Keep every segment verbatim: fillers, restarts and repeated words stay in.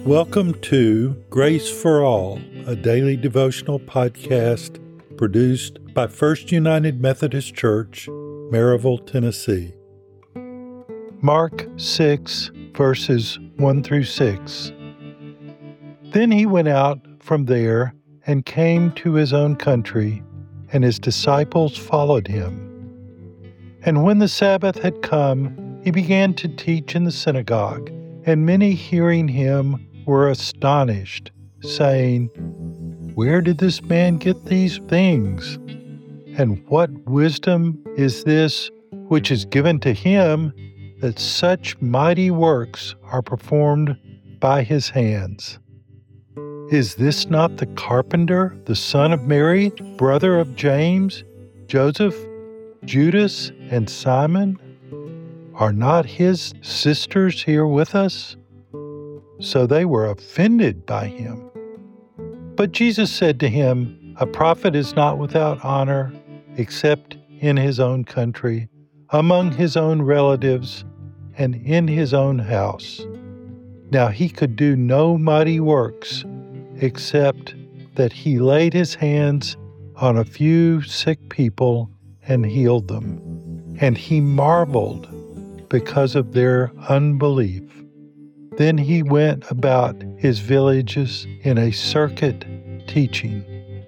Welcome to Grace for All, a daily devotional podcast produced by First United Methodist Church, Maryville, Tennessee. Mark six, verses one through six. Then he went out from there and came to his own country, and his disciples followed him. And when the Sabbath had come, he began to teach in the synagogue, and many hearing him were astonished, saying, "Where did this man get these things? And what wisdom is this which is given to him, that such mighty works are performed by his hands? Is this not the carpenter, the son of Mary, brother of James, Joseph, Judas, and Simon? Are not his sisters here with us?" So they were offended by him. But Jesus said to him, "A prophet is not without honor, except in his own country, among his own relatives, and in his own house." Now he could do no mighty works, except that he laid his hands on a few sick people and healed them. And he marveled because of their unbelief. Then he went about his villages in a circuit teaching.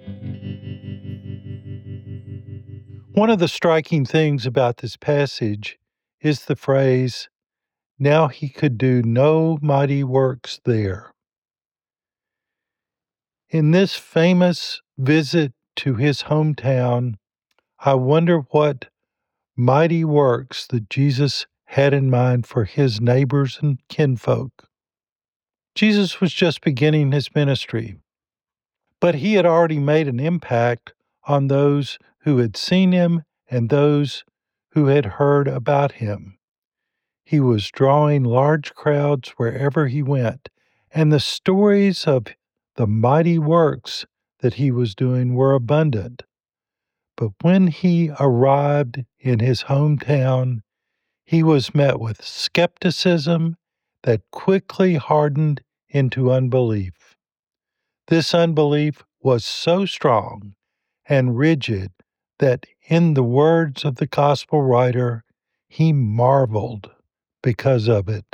One of the striking things about this passage is the phrase, "Now he could do no mighty works there." In this famous visit to his hometown, I wonder what mighty works that Jesus had in mind for his neighbors and kinfolk. Jesus was just beginning his ministry, but he had already made an impact on those who had seen him and those who had heard about him. He was drawing large crowds wherever he went, and the stories of the mighty works that he was doing were abundant. But when he arrived in his hometown, he was met with skepticism that quickly hardened into unbelief. This unbelief was so strong and rigid that, in the words of the gospel writer, he marveled because of it.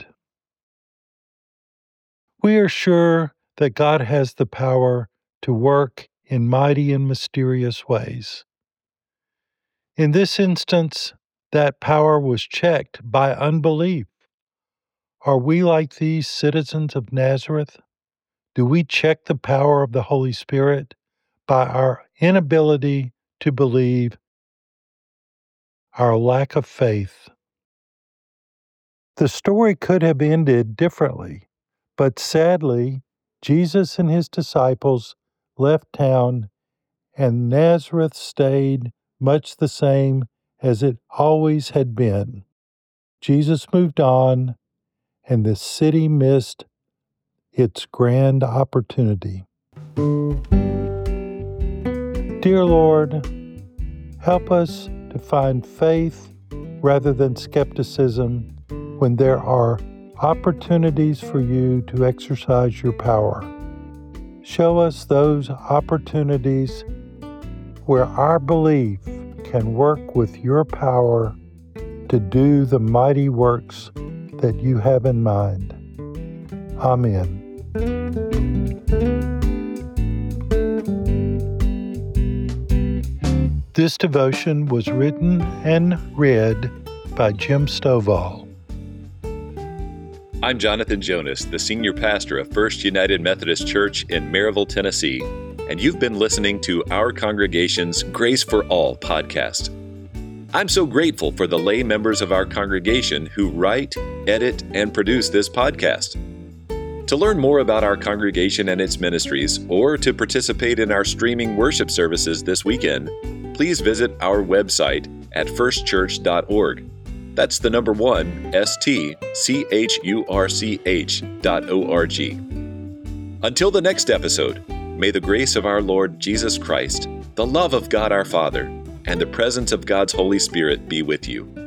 We are sure that God has the power to work in mighty and mysterious ways. In this instance, that power was checked by unbelief. Are we like these citizens of Nazareth? Do we check the power of the Holy Spirit by our inability to believe, our lack of faith? The story could have ended differently, but sadly, Jesus and his disciples left town, and Nazareth stayed much the same as it always had been. Jesus moved on, and the city missed its grand opportunity. Dear Lord, help us to find faith rather than skepticism when there are opportunities for you to exercise your power. Show us those opportunities where our belief can work with your power to do the mighty works that you have in mind. Amen. This devotion was written and read by Jim Stovall. I'm Jonathan Jonas, the senior pastor of First United Methodist Church in Maryville, Tennessee, and you've been listening to our congregation's Grace for All podcast. I'm so grateful for the lay members of our congregation who write, edit, and produce this podcast. To learn more about our congregation and its ministries, or to participate in our streaming worship services this weekend, please visit our website at first church dot org. That's the number one, S T C H U R C H dot O R G. Until the next episode, may the grace of our Lord Jesus Christ, the love of God our Father, and the presence of God's Holy Spirit be with you.